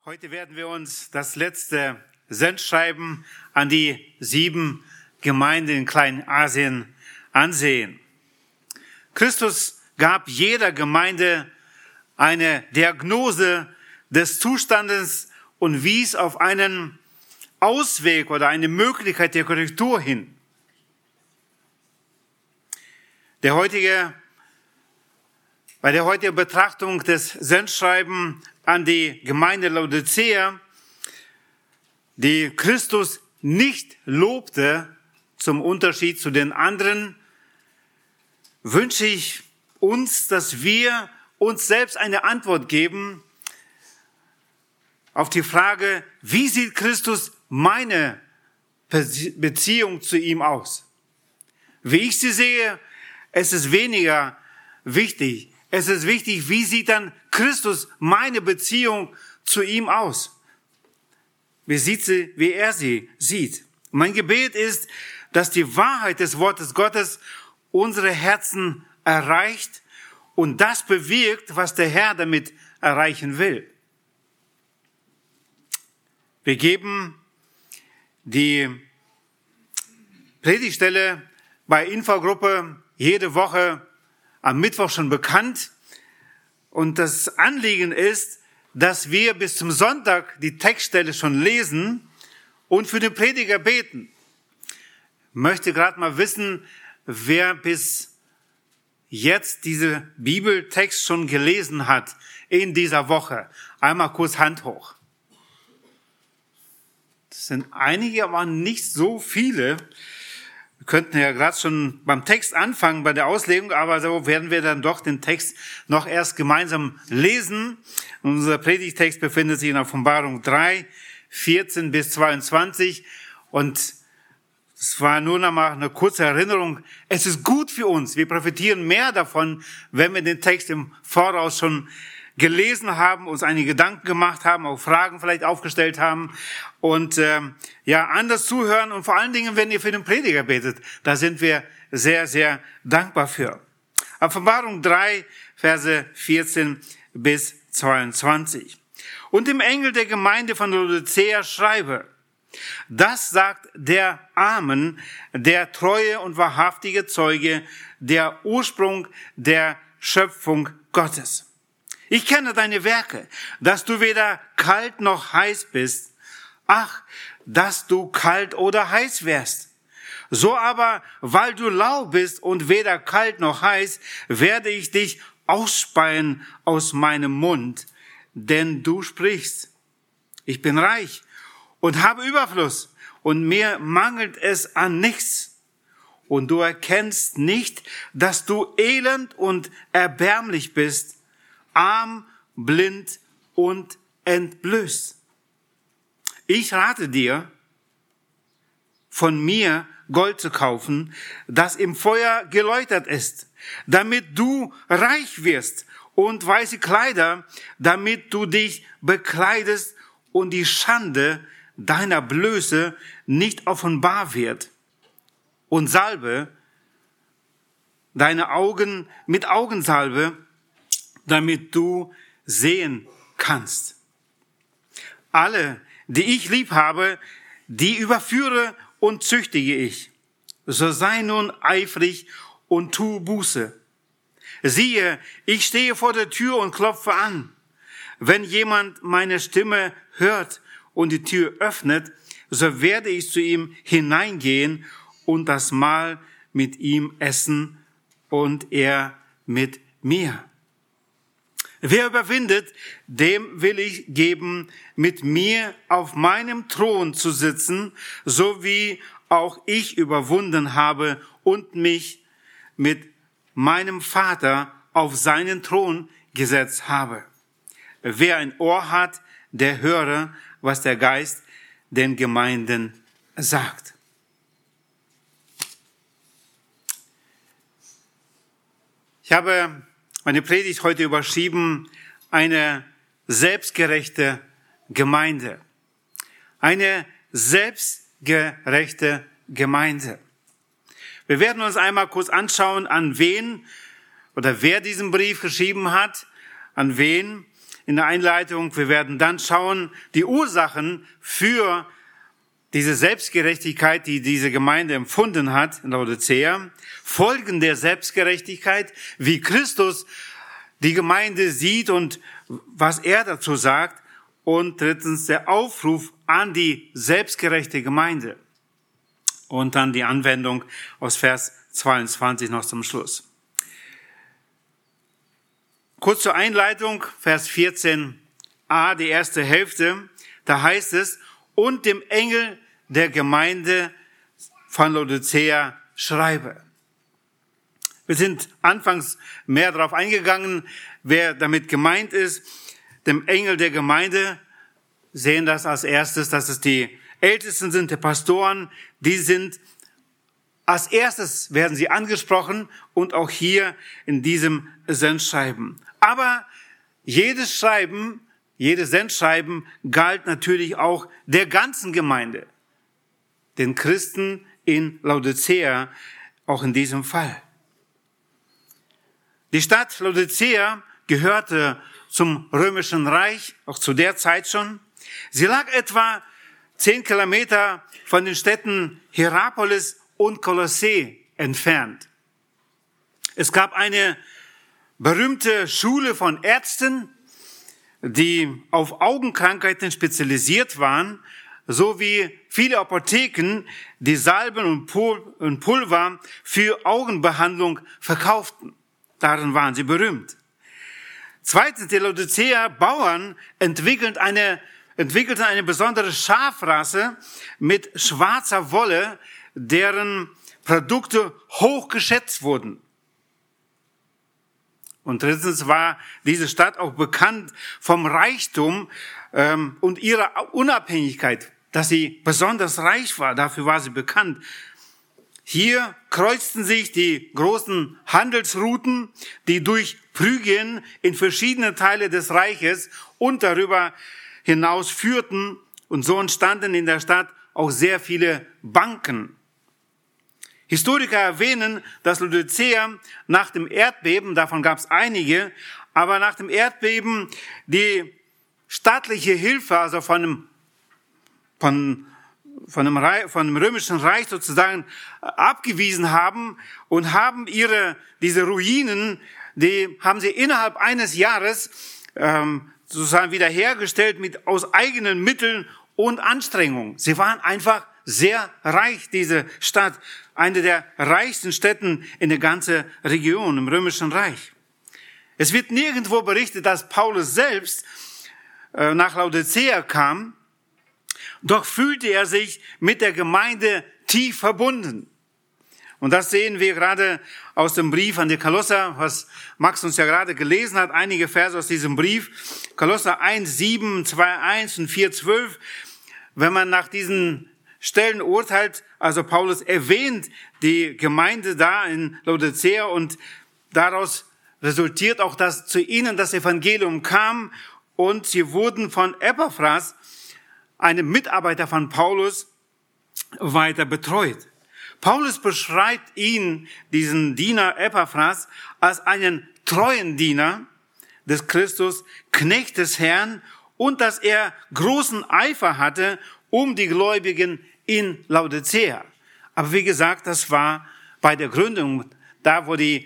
Heute werden wir uns das letzte Sendschreiben an die 7 Gemeinden in Kleinasien ansehen. Christus gab jeder Gemeinde eine Diagnose des Zustandes und wies auf einen Ausweg oder eine Möglichkeit der Korrektur hin. Bei der heutigen Betrachtung des Sendschreiben an die Gemeinde Laodicea, die Christus nicht lobte, zum Unterschied zu den anderen, wünsche ich uns, dass wir uns selbst eine Antwort geben auf die Frage, wie sieht Christus meine Beziehung zu ihm aus? Wie ich sie sehe, es ist weniger wichtig. Es ist wichtig, wie sieht dann Christus meine Beziehung zu ihm aus? Wie er sie sieht. Mein Gebet ist, dass die Wahrheit des Wortes Gottes unsere Herzen erreicht und das bewirkt, was der Herr damit erreichen will. Wir geben die Predigtstelle bei Infogruppe jede Woche am Mittwoch schon bekannt. Und das Anliegen ist, dass wir bis zum Sonntag die Textstelle schon lesen und für den Prediger beten. Ich möchte gerade mal wissen, wer bis jetzt diese Bibeltext schon gelesen hat in dieser Woche. Einmal kurz Hand hoch. Das sind einige, aber nicht so viele. Wir könnten ja gerade schon beim Text anfangen, bei der Auslegung, aber so werden wir dann doch den Text noch erst gemeinsam lesen. Unser Predigtext befindet sich in Offenbarung 3, 14 bis 22. Und es war nur noch mal eine kurze Erinnerung. Es ist gut für uns. Wir profitieren mehr davon, wenn wir den Text im Voraus schon gelesen haben, uns einige Gedanken gemacht haben, auch Fragen vielleicht aufgestellt haben und anders zuhören und vor allen Dingen, wenn ihr für den Prediger betet, da sind wir sehr, sehr dankbar für. Offenbarung 3, Verse 14 bis 22. Und dem Engel der Gemeinde von Laodicea schreibe, das sagt der Amen, der treue und wahrhaftige Zeuge, der Ursprung der Schöpfung Gottes. Ich kenne deine Werke, dass du weder kalt noch heiß bist. Ach, dass du kalt oder heiß wärst. So aber, weil du lau bist und weder kalt noch heiß, werde ich dich ausspeien aus meinem Mund. Denn du sprichst, ich bin reich und habe Überfluss und mir mangelt es an nichts. Und du erkennst nicht, dass du elend und erbärmlich bist, arm, blind und entblößt. Ich rate dir, von mir Gold zu kaufen, das im Feuer geläutert ist, damit du reich wirst, und weiße Kleider, damit du dich bekleidest und die Schande deiner Blöße nicht offenbar wird. Und salbe deine Augen mit Augensalbe, damit du sehen kannst. Alle, die ich lieb habe, die überführe und züchtige ich. So sei nun eifrig und tu Buße. Siehe, ich stehe vor der Tür und klopfe an. Wenn jemand meine Stimme hört und die Tür öffnet, so werde ich zu ihm hineingehen und das Mahl mit ihm essen und er mit mir. Wer überwindet, dem will ich geben, mit mir auf meinem Thron zu sitzen, so wie auch ich überwunden habe und mich mit meinem Vater auf seinen Thron gesetzt habe. Wer ein Ohr hat, der höre, was der Geist den Gemeinden sagt. Ich habe meine Predigt heute überschrieben, eine selbstgerechte Gemeinde. Eine selbstgerechte Gemeinde. Wir werden uns einmal kurz anschauen, an wen oder wer diesen Brief geschrieben hat, an wen. in der Einleitung. Wir werden dann schauen, die Ursachen für diese Selbstgerechtigkeit, die diese Gemeinde empfunden hat in Laodicea, Folgen der Selbstgerechtigkeit, wie Christus die Gemeinde sieht und was er dazu sagt, und drittens der Aufruf an die selbstgerechte Gemeinde und dann die Anwendung aus Vers 22 noch zum Schluss. Kurz zur Einleitung, Vers 14a, die erste Hälfte, da heißt es: Und dem Engel der Gemeinde von Laodicea schreibe. Wir sind anfangs mehr darauf eingegangen, wer damit gemeint ist. Dem Engel der Gemeinde sehen das als erstes, dass es die Ältesten sind, die Pastoren, die sind als erstes werden sie angesprochen und auch hier in diesem Sendschreiben. Aber jedes Sendschreiben galt natürlich auch der ganzen Gemeinde, den Christen in Laodicea, auch in diesem Fall. Die Stadt Laodicea gehörte zum Römischen Reich, auch zu der Zeit schon. Sie lag etwa 10 Kilometer von den Städten Hierapolis und Kolossee entfernt. Es gab eine berühmte Schule von Ärzten, die auf Augenkrankheiten spezialisiert waren, sowie viele Apotheken, die Salben und Pulver für Augenbehandlung verkauften. Darin waren sie berühmt. Zweitens, die Laodicea Bauern entwickelten eine besondere Schafrasse mit schwarzer Wolle, deren Produkte hoch geschätzt wurden. Und drittens war diese Stadt auch bekannt vom Reichtum und ihrer Unabhängigkeit, dass sie besonders reich war. Dafür war sie bekannt. Hier kreuzten sich die großen Handelsrouten, die durch Phrygien in verschiedene Teile des Reiches und darüber hinaus führten. Und so entstanden in der Stadt auch sehr viele Banken. Historiker erwähnen, dass Laodicea nach dem Erdbeben, davon gab es einige, aber nach dem Erdbeben die staatliche Hilfe, also von dem Römischen Reich sozusagen abgewiesen haben und haben diese Ruinen, die haben sie innerhalb eines Jahres sozusagen wiederhergestellt aus eigenen Mitteln und Anstrengungen. Sie waren einfach sehr reich, diese Stadt, eine der reichsten Städten in der ganzen Region im Römischen Reich. Es wird nirgendwo berichtet, dass Paulus selbst nach Laodicea kam, doch fühlte er sich mit der Gemeinde tief verbunden. Und das sehen wir gerade aus dem Brief an die Kolosser, was Max uns ja gerade gelesen hat, einige Verse aus diesem Brief, Kolosser 1,7, 2,1 und 4,12. Wenn man nach diesen Stellen urteilt, also Paulus erwähnt die Gemeinde da in Laodicea und daraus resultiert auch, dass zu ihnen das Evangelium kam und sie wurden von Epaphras, einem Mitarbeiter von Paulus, weiter betreut. Paulus beschreibt ihn, diesen Diener Epaphras, als einen treuen Diener des Christus, Knecht des Herrn, und dass er großen Eifer hatte um die Gläubigen in Laodicea. Aber wie gesagt, das war bei der Gründung, da wo die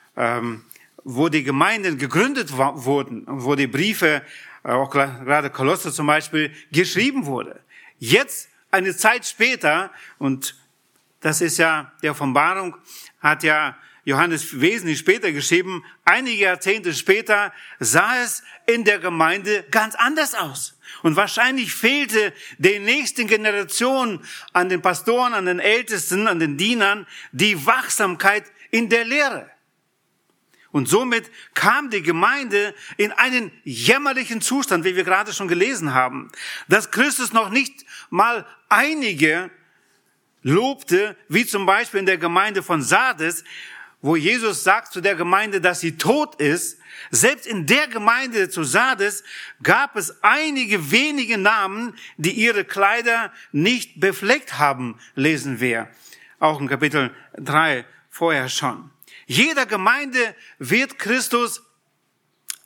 Gemeinden gegründet wurden, wo die Briefe, auch gerade Kolosser zum Beispiel, geschrieben wurde. Jetzt, eine Zeit später, und das ist ja die Offenbarung, hat ja Johannes wesentlich später geschrieben, einige Jahrzehnte später sah es in der Gemeinde ganz anders aus. Und wahrscheinlich fehlte der nächsten Generation an den Pastoren, an den Ältesten, an den Dienern die Wachsamkeit in der Lehre. Und somit kam die Gemeinde in einen jämmerlichen Zustand, wie wir gerade schon gelesen haben, dass Christus noch nicht mal einige lobte, wie zum Beispiel in der Gemeinde von Sardes, wo Jesus sagt zu der Gemeinde, dass sie tot ist. Selbst in der Gemeinde zu Sardes gab es einige wenige Namen, die ihre Kleider nicht befleckt haben, lesen wir. Auch in Kapitel 3 vorher schon. Jeder Gemeinde wird Christus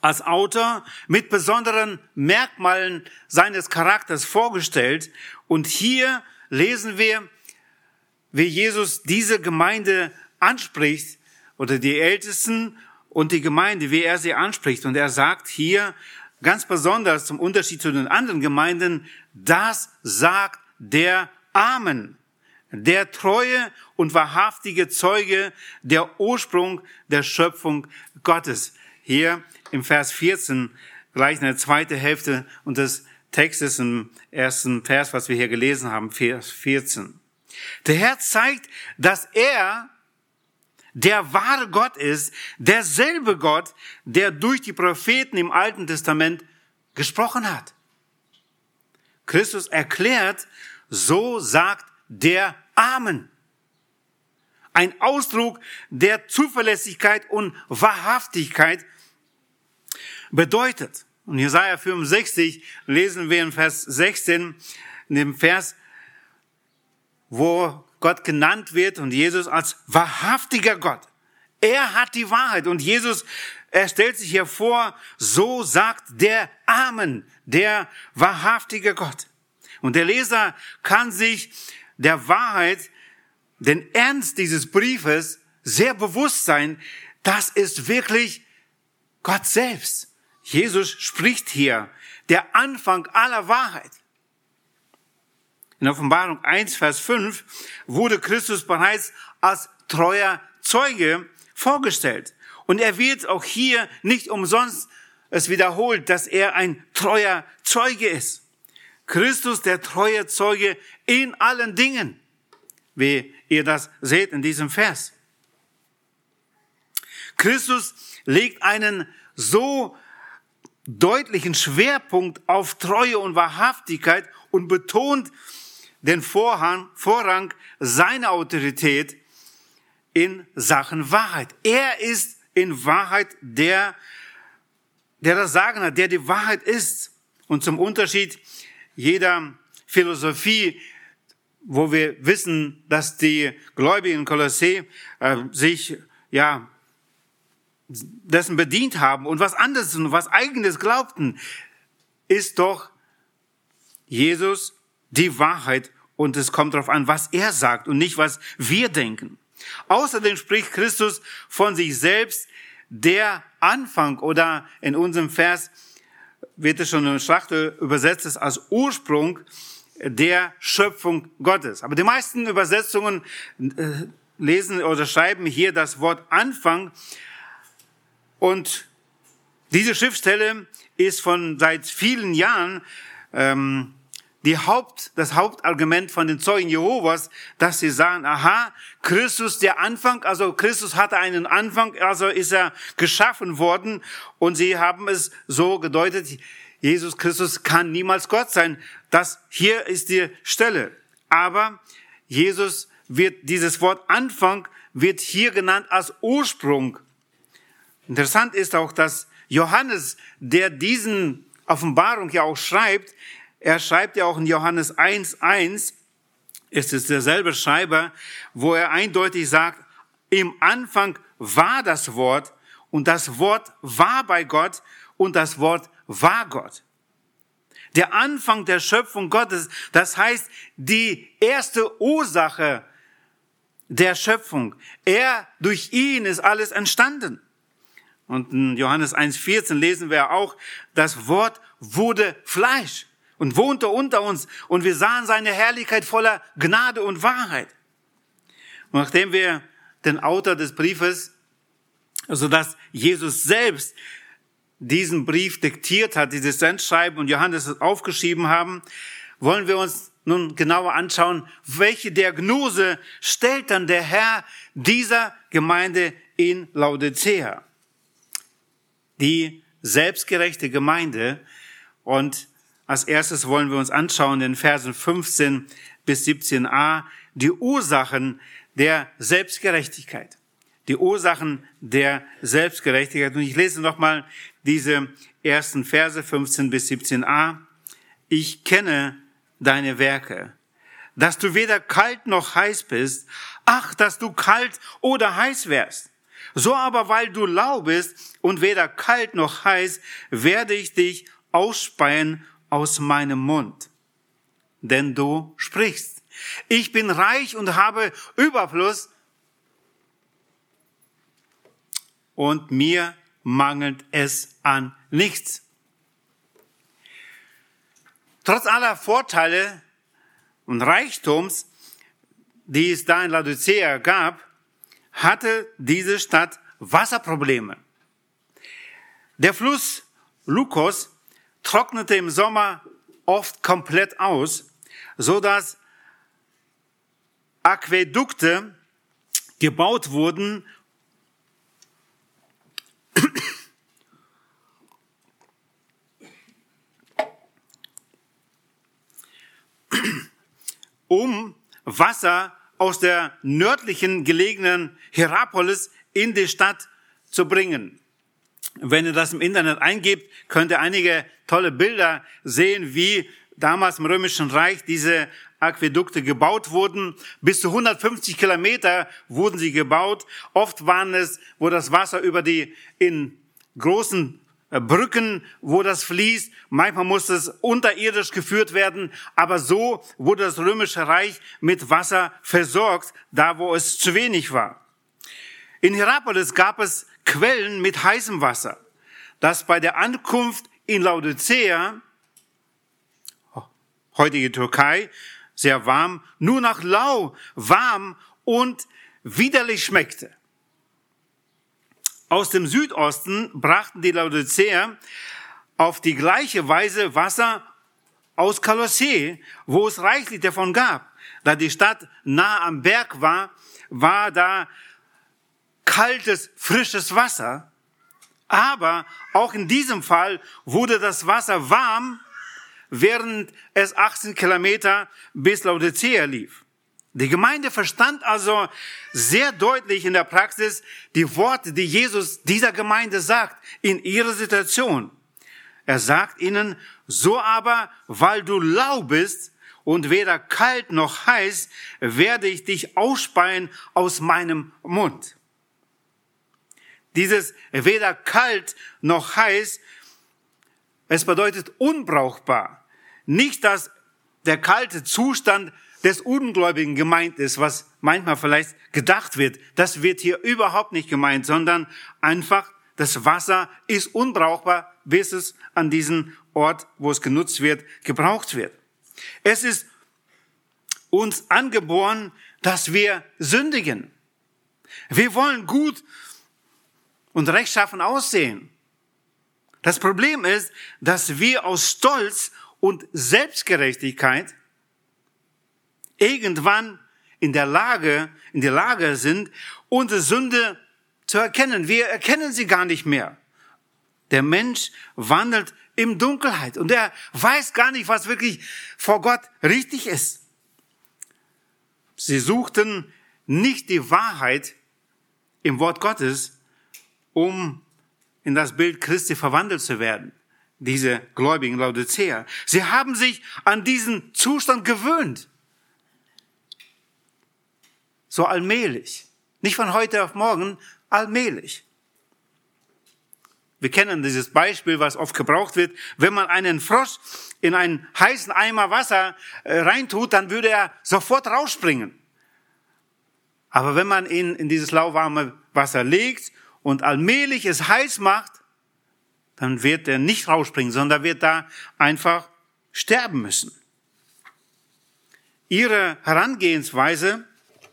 als Autor mit besonderen Merkmalen seines Charakters vorgestellt. Und hier lesen wir, wie Jesus diese Gemeinde anspricht, oder die Ältesten und die Gemeinde, wie er sie anspricht. Und er sagt hier ganz besonders zum Unterschied zu den anderen Gemeinden, das sagt der Amen, der treue und wahrhaftige Zeuge, der Ursprung der Schöpfung Gottes. Hier im Vers 14, gleich in der zweiten Hälfte und des Textes im ersten Vers, was wir hier gelesen haben, Vers 14. Der Herr zeigt, dass er der wahre Gott ist, derselbe Gott, der durch die Propheten im Alten Testament gesprochen hat. Christus erklärt, so sagt der Amen. Ein Ausdruck der Zuverlässigkeit und Wahrhaftigkeit bedeutet. Und Jesaja 65 lesen wir in Vers 16, in dem Vers, wo Gott genannt wird und Jesus als wahrhaftiger Gott. Er hat die Wahrheit und Jesus, er stellt sich hier vor, so sagt der Amen, der wahrhaftige Gott. Und der Leser kann sich der Wahrheit, den Ernst dieses Briefes sehr bewusst sein, das ist wirklich Gott selbst. Jesus spricht hier, der Anfang aller Wahrheit. In Offenbarung 1, Vers 5 wurde Christus bereits als treuer Zeuge vorgestellt. Und er wird auch hier nicht umsonst es wiederholt, dass er ein treuer Zeuge ist. Christus, der treue Zeuge in allen Dingen, wie ihr das seht in diesem Vers. Christus legt einen so deutlichen Schwerpunkt auf Treue und Wahrhaftigkeit und betont den Vorrang seiner Autorität in Sachen Wahrheit. Er ist in Wahrheit der das Sagen hat, der die Wahrheit ist. Und zum Unterschied jeder Philosophie, wo wir wissen, dass die Gläubigen in Kolossä sich dessen bedient haben und was anderes und was Eigenes glaubten, ist doch Jesus die Wahrheit und es kommt darauf an, was er sagt und nicht, was wir denken. Außerdem spricht Christus von sich selbst, der Anfang oder in unserem Vers wird es schon in Schlachter übersetzt als Ursprung der Schöpfung Gottes. Aber die meisten Übersetzungen lesen oder schreiben hier das Wort Anfang und diese Schriftstelle ist seit vielen Jahren das Hauptargument von den Zeugen Jehovas, dass sie sagen, aha, Christus der Anfang, also Christus hatte einen Anfang, also ist er geschaffen worden und sie haben es so gedeutet, Jesus Christus kann niemals Gott sein. Hier ist die Stelle. Aber dieses Wort Anfang wird hier genannt als Ursprung. Interessant ist auch, dass Johannes, der diesen Offenbarung ja auch schreibt, er schreibt ja auch in Johannes 1,1, es ist derselbe Schreiber, wo er eindeutig sagt, im Anfang war das Wort und das Wort war bei Gott und das Wort war Gott. Der Anfang der Schöpfung Gottes, das heißt die erste Ursache der Schöpfung. Durch ihn ist alles entstanden. Und in Johannes 1,14 lesen wir auch, das Wort wurde Fleisch und wohnte unter uns und wir sahen seine Herrlichkeit voller Gnade und Wahrheit. Und nachdem wir den Autor des Briefes, also dass Jesus selbst diesen Brief diktiert hat, dieses Sendschreiben und Johannes es aufgeschrieben haben, wollen wir uns nun genauer anschauen, welche Diagnose stellt dann der Herr dieser Gemeinde in Laodicea. Die selbstgerechte Gemeinde. Und als erstes wollen wir uns anschauen in Versen 15 bis 17a die Ursachen der Selbstgerechtigkeit. Die Ursachen der Selbstgerechtigkeit. Und ich lese nochmal diese ersten Verse 15 bis 17a. Ich kenne deine Werke, dass du weder kalt noch heiß bist. Ach, dass du kalt oder heiß wärst. So aber, weil du lau bist und weder kalt noch heiß, werde ich dich ausspeien aus meinem Mund. Denn du sprichst: Ich bin reich und habe Überfluss, und mir mangelt es an nichts. Trotz aller Vorteile und Reichtums, die es da in Laodicea gab, hatte diese Stadt Wasserprobleme. Der Fluss Lykos trocknete im Sommer oft komplett aus, so dass Aquädukte gebaut wurden, um Wasser aus der nördlichen gelegenen Hierapolis in die Stadt zu bringen. Wenn ihr das im Internet eingebt, könnt ihr einige tolle Bilder sehen, wie damals im Römischen Reich diese Aquädukte gebaut wurden. Bis zu 150 Kilometer wurden sie gebaut. Oft waren es, wo das Wasser über die in großen Brücken, wo das fließt. Manchmal musste es unterirdisch geführt werden. Aber so wurde das Römische Reich mit Wasser versorgt, da wo es zu wenig war. In Hierapolis gab es Quellen mit heißem Wasser, das bei der Ankunft in Laodicea, heutige Türkei, sehr warm, nur nach lau, warm und widerlich schmeckte. Aus dem Südosten brachten die Laodicea auf die gleiche Weise Wasser aus Kolossee, wo es reichlich davon gab. Da die Stadt nah am Berg war, war da kaltes, frisches Wasser. Aber auch in diesem Fall wurde das Wasser warm, während es 18 Kilometer bis Laodicea lief. Die Gemeinde verstand also sehr deutlich in der Praxis die Worte, die Jesus dieser Gemeinde sagt, in ihrer Situation. Er sagt ihnen: So aber, weil du lau bist und weder kalt noch heiß, werde ich dich ausspeien aus meinem Mund. Dieses weder kalt noch heiß, es bedeutet unbrauchbar. Nicht, dass der kalte Zustand des Ungläubigen gemeint ist, was manchmal vielleicht gedacht wird. Das wird hier überhaupt nicht gemeint, sondern einfach, das Wasser ist unbrauchbar, bis es an diesen Ort, wo es genutzt wird, gebraucht wird. Es ist uns angeboren, dass wir sündigen. Wir wollen gut und rechtschaffen aussehen. Das Problem ist, dass wir aus Stolz und Selbstgerechtigkeit irgendwann in der Lage sind, unsere Sünde zu erkennen. Wir erkennen sie gar nicht mehr. Der Mensch wandelt in Dunkelheit und er weiß gar nicht, was wirklich vor Gott richtig ist. Sie suchten nicht die Wahrheit im Wort Gottes, um in das Bild Christi verwandelt zu werden. Diese Gläubigen Laodicea. Sie haben sich an diesen Zustand gewöhnt. So allmählich. Nicht von heute auf morgen, allmählich. Wir kennen dieses Beispiel, was oft gebraucht wird. Wenn man einen Frosch in einen heißen Eimer Wasser reintut, dann würde er sofort rausspringen. Aber wenn man ihn in dieses lauwarme Wasser legt und allmählich es heiß macht, dann wird er nicht rausspringen, sondern wird da einfach sterben müssen. Ihre Herangehensweise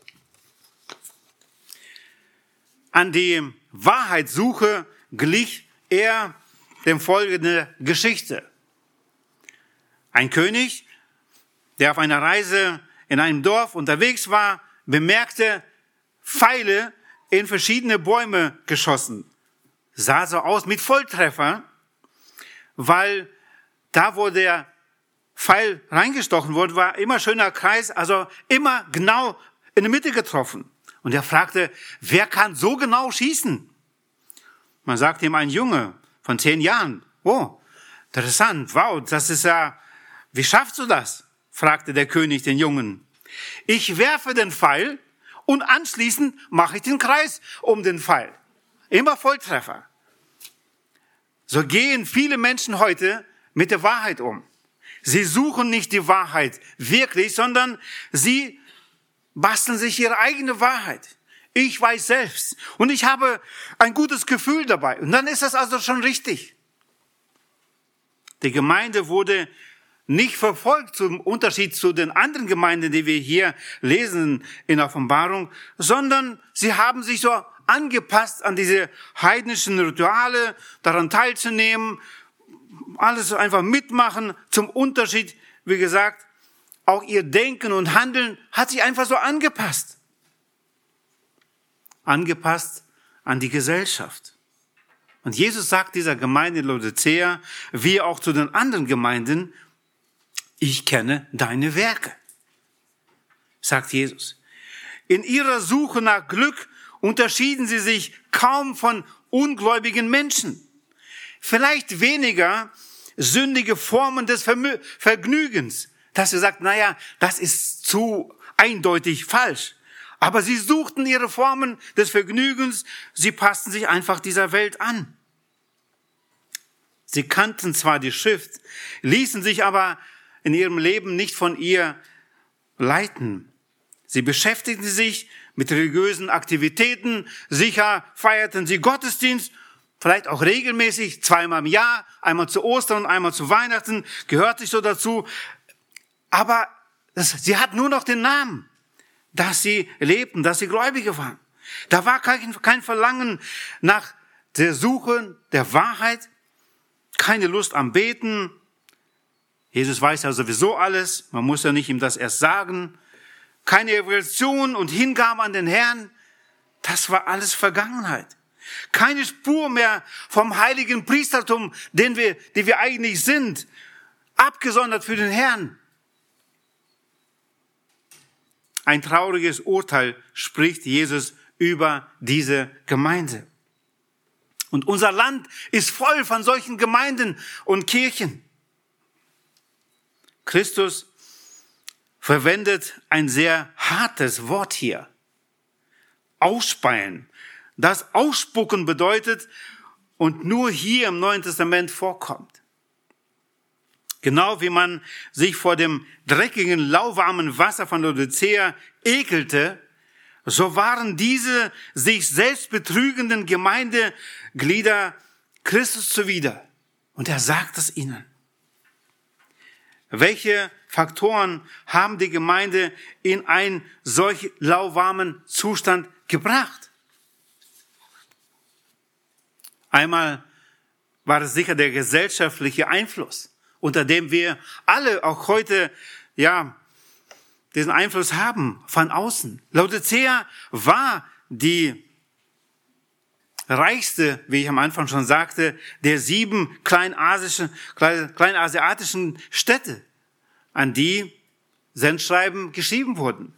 an die Wahrheitssuche glich eher dem folgenden Geschichte. Ein König, der auf einer Reise in einem Dorf unterwegs war, bemerkte Pfeile in verschiedene Bäume geschossen. Sah so aus mit Volltreffer, weil da, wo der Pfeil reingestochen wurde, war immer schöner Kreis, also immer genau in der Mitte getroffen. Und er fragte, wer kann so genau schießen? Man sagte ihm, ein Junge von 10 Jahren. Oh, interessant, wow, das ist ja, wie schaffst du das? Fragte der König den Jungen. Ich werfe den Pfeil und anschließend mache ich den Kreis um den Pfeil. Immer Volltreffer. So gehen viele Menschen heute mit der Wahrheit um. Sie suchen nicht die Wahrheit wirklich, sondern sie basteln sich ihre eigene Wahrheit. Ich weiß selbst und ich habe ein gutes Gefühl dabei. Und dann ist das also schon richtig. Die Gemeinde wurde nicht verfolgt zum Unterschied zu den anderen Gemeinden, die wir hier lesen in der Offenbarung, sondern sie haben sich so angepasst an diese heidnischen Rituale, daran teilzunehmen, alles einfach mitmachen. Zum Unterschied, wie gesagt, auch ihr Denken und Handeln hat sich einfach so angepasst. Angepasst an die Gesellschaft. Und Jesus sagt dieser Gemeinde in Laodicea, wie auch zu den anderen Gemeinden, ich kenne deine Werke, sagt Jesus. In ihrer Suche nach Glück unterschieden sie sich kaum von ungläubigen Menschen. Vielleicht weniger sündige Formen des Vergnügens, dass sie sagt, naja, das ist zu eindeutig falsch. Aber sie suchten ihre Formen des Vergnügens, sie passten sich einfach dieser Welt an. Sie kannten zwar die Schrift, ließen sich aber in ihrem Leben nicht von ihr leiten. Sie beschäftigten sich mit religiösen Aktivitäten, sicher feierten sie Gottesdienst, vielleicht auch regelmäßig, 2-mal im Jahr, einmal zu Ostern und einmal zu Weihnachten, gehört sich so dazu. Aber sie hatten nur noch den Namen, dass sie lebten, dass sie Gläubige waren. Da war kein Verlangen nach der Suche der Wahrheit, keine Lust am Beten. Jesus weiß ja sowieso alles, man muss ja nicht ihm das erst sagen. Keine Evaluation und Hingabe an den Herrn, das war alles Vergangenheit. Keine Spur mehr vom heiligen Priestertum, die wir eigentlich sind, abgesondert für den Herrn. Ein trauriges Urteil spricht Jesus über diese Gemeinde. Und unser Land ist voll von solchen Gemeinden und Kirchen. Christus verwendet ein sehr hartes Wort hier. Ausspeien. Das Ausspucken bedeutet und nur hier im Neuen Testament vorkommt. Genau wie man sich vor dem dreckigen, lauwarmen Wasser von Laodicea ekelte, so waren diese sich selbst betrügenden Gemeindeglieder Christus zuwider. Und er sagt es ihnen. Welche Faktoren haben die Gemeinde in einen solch lauwarmen Zustand gebracht? Einmal war es sicher der gesellschaftliche Einfluss, unter dem wir alle auch heute, diesen Einfluss haben von außen. Laodicea war die reichste, wie ich am Anfang schon sagte, der 7 kleinasiatischen Städte, an die Sendschreiben geschrieben wurden.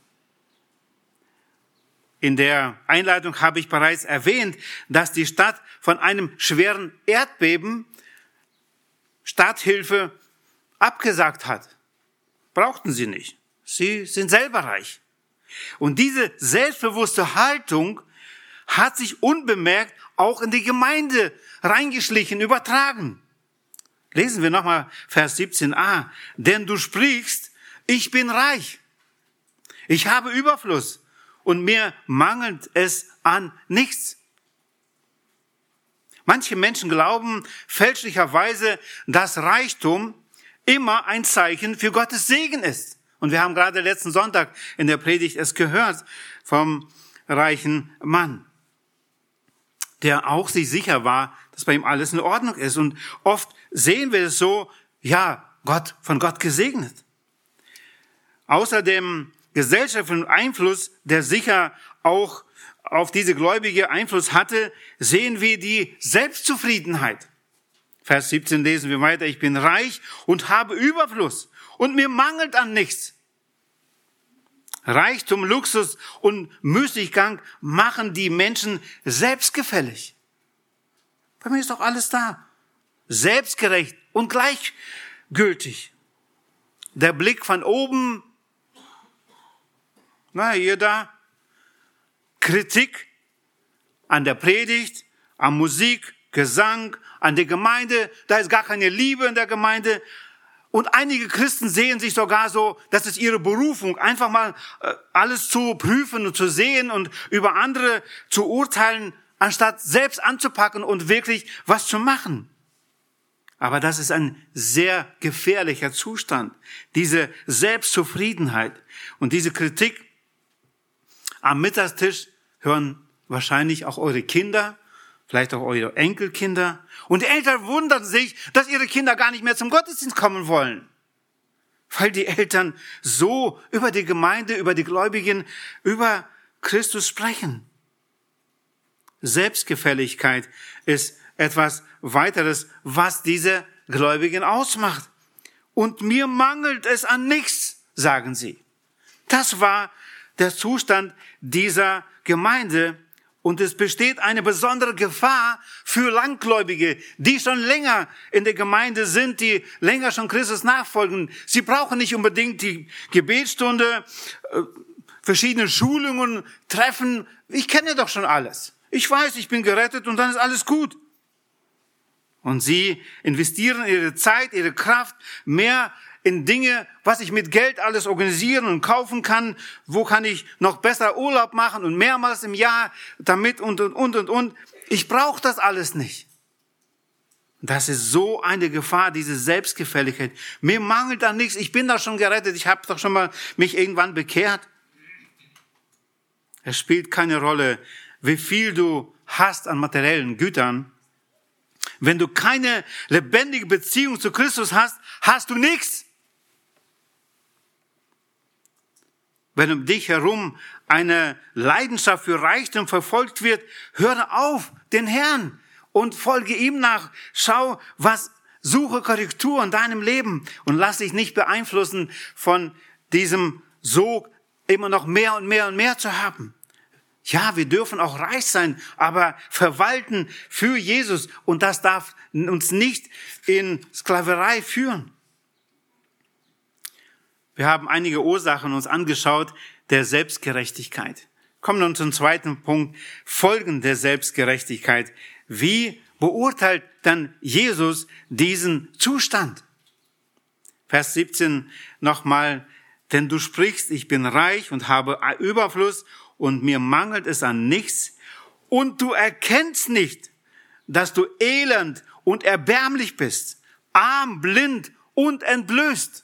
In der Einleitung habe ich bereits erwähnt, dass die Stadt von einem schweren Erdbeben Starthilfe abgesagt hat. Brauchten sie nicht. Sie sind selber reich. Und diese selbstbewusste Haltung hat sich unbemerkt auch in die Gemeinde reingeschlichen, übertragen. Lesen wir nochmal Vers 17a. Denn du sprichst, ich bin reich. Ich habe Überfluss und mir mangelt es an nichts. Manche Menschen glauben fälschlicherweise, dass Reichtum immer ein Zeichen für Gottes Segen ist. Und wir haben gerade letzten Sonntag in der Predigt es gehört vom reichen Mann, der auch sich sicher war, dass bei ihm alles in Ordnung ist. Und oft sehen wir es so, von Gott gesegnet. Außer dem gesellschaftlichen Einfluss, der sicher auch auf diese Gläubige Einfluss hatte, sehen wir die Selbstzufriedenheit. Vers 17 lesen wir weiter, ich bin reich und habe Überfluss und mir mangelt an nichts. Reichtum, Luxus und Müßiggang machen die Menschen selbstgefällig. Bei mir ist doch alles da. Selbstgerecht und gleichgültig. Der Blick von oben, hier da, Kritik an der Predigt, an Musik, Gesang, an der Gemeinde. Da ist gar keine Liebe in der Gemeinde. Und einige Christen sehen sich sogar so, das ist ihre Berufung, einfach mal alles zu prüfen und zu sehen und über andere zu urteilen, anstatt selbst anzupacken und wirklich was zu machen. Aber das ist ein sehr gefährlicher Zustand, diese Selbstzufriedenheit. Und diese Kritik am Mittagstisch hören wahrscheinlich auch eure Kinder, vielleicht auch eure Enkelkinder. Und die Eltern wundern sich, dass ihre Kinder gar nicht mehr zum Gottesdienst kommen wollen. Weil die Eltern so über die Gemeinde, über die Gläubigen, über Christus sprechen. Selbstgefälligkeit ist etwas weiteres, was diese Gläubigen ausmacht. Und mir mangelt es an nichts, sagen sie. Das war der Zustand dieser Gemeinde. Und es besteht eine besondere Gefahr für Langgläubige, die schon länger in der Gemeinde sind, die länger schon Christus nachfolgen. Sie brauchen nicht unbedingt die Gebetsstunde, verschiedene Schulungen, Treffen. Ich kenne doch schon alles. Ich weiß, ich bin gerettet und dann ist alles gut. Und sie investieren ihre Zeit, ihre Kraft mehr in Dinge, was ich mit Geld alles organisieren und kaufen kann, wo kann ich noch besser Urlaub machen und mehrmals im Jahr damit und. Ich brauche das alles nicht. Das ist so eine Gefahr, diese Selbstgefälligkeit. Mir mangelt da nichts, ich bin doch schon gerettet, ich habe doch schon mal mich irgendwann bekehrt. Es spielt keine Rolle, wie viel du hast an materiellen Gütern. Wenn du keine lebendige Beziehung zu Christus hast, hast du nichts. Wenn um dich herum eine Leidenschaft für Reichtum verfolgt wird, höre auf den Herrn und folge ihm nach. Suche Korrektur in deinem Leben und lass dich nicht beeinflussen von diesem Sog, immer noch mehr und mehr und mehr zu haben. Ja, wir dürfen auch reich sein, aber verwalten für Jesus und das darf uns nicht in Sklaverei führen. Wir haben einige Ursachen uns angeschaut der Selbstgerechtigkeit. Kommen wir nun zum zweiten Punkt, Folgen der Selbstgerechtigkeit. Wie beurteilt dann Jesus diesen Zustand? Vers 17 nochmal, denn du sprichst, ich bin reich und habe Überfluss und mir mangelt es an nichts und du erkennst nicht, dass du elend und erbärmlich bist, arm, blind und entblößt.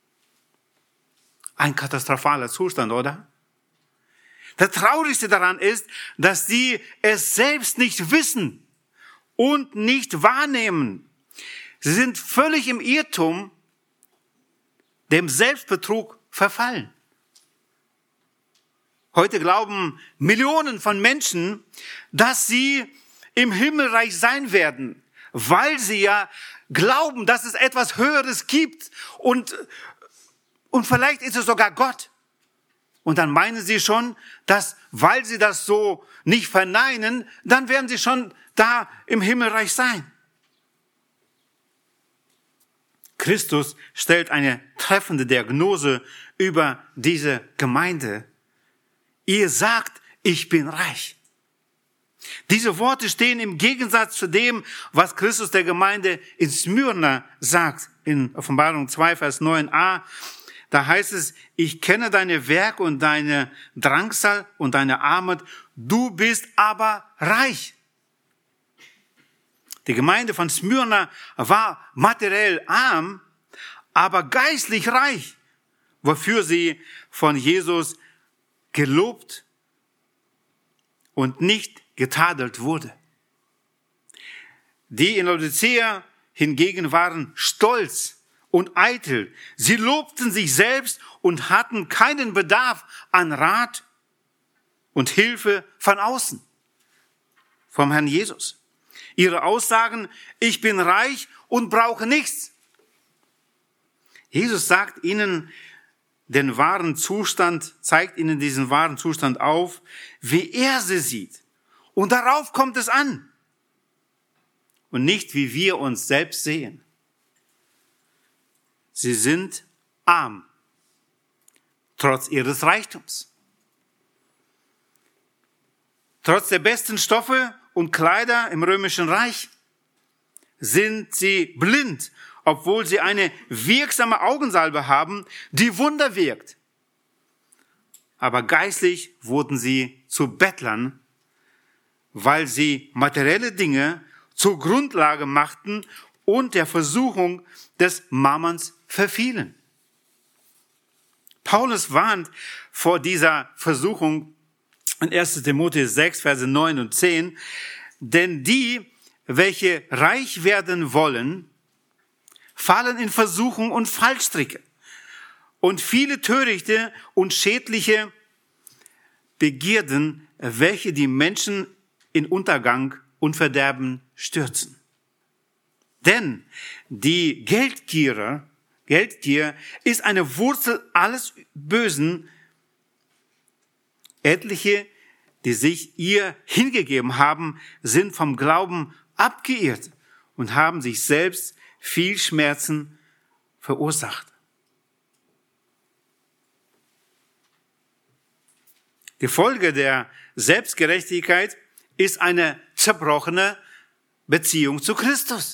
Ein katastrophaler Zustand, oder? Das Traurigste daran ist, dass sie es selbst nicht wissen und nicht wahrnehmen. Sie sind völlig im Irrtum, dem Selbstbetrug verfallen. Heute glauben Millionen von Menschen, dass sie im Himmelreich sein werden, weil sie ja glauben, dass es etwas Höheres gibt und vielleicht ist es sogar Gott. Und dann meinen sie schon, dass, weil sie das so nicht verneinen, dann werden sie schon da im Himmelreich sein. Christus stellt eine treffende Diagnose über diese Gemeinde. Ihr sagt, ich bin reich. Diese Worte stehen im Gegensatz zu dem, was Christus der Gemeinde in Smyrna sagt, in Offenbarung 2, Vers 9a. Da heißt es, ich kenne deine Werke und deine Drangsal und deine Armut, du bist aber reich. Die Gemeinde von Smyrna war materiell arm, aber geistlich reich, wofür sie von Jesus gelobt und nicht getadelt wurde. Die in Laodicea hingegen waren stolz und eitel. Sie lobten sich selbst und hatten keinen Bedarf an Rat und Hilfe von außen, vom Herrn Jesus. Ihre Aussagen, ich bin reich und brauche nichts. Jesus sagt ihnen den wahren Zustand, zeigt ihnen diesen wahren Zustand auf, wie er sie sieht. Und darauf kommt es an. Und nicht, wie wir uns selbst sehen. Sie sind arm, trotz ihres Reichtums. Trotz der besten Stoffe und Kleider im Römischen Reich? Sind sie blind, obwohl sie eine wirksame Augensalbe haben, die Wunder wirkt? Aber geistlich wurden sie zu Bettlern, weil sie materielle Dinge zur Grundlage machten und der Versuchung des Mammons verfielen. Paulus warnt vor dieser Versuchung in 1. Timotheus 6, Verse 9 und 10, denn die, welche reich werden wollen, fallen in Versuchung und Fallstricke und viele törichte und schädliche Begierden, welche die Menschen in Untergang und Verderben stürzen. Denn die Geldgier ist eine Wurzel alles Bösen. Etliche, die sich ihr hingegeben haben, sind vom Glauben abgeirrt und haben sich selbst viel Schmerzen verursacht. Die Folge der Selbstgerechtigkeit ist eine zerbrochene Beziehung zu Christus.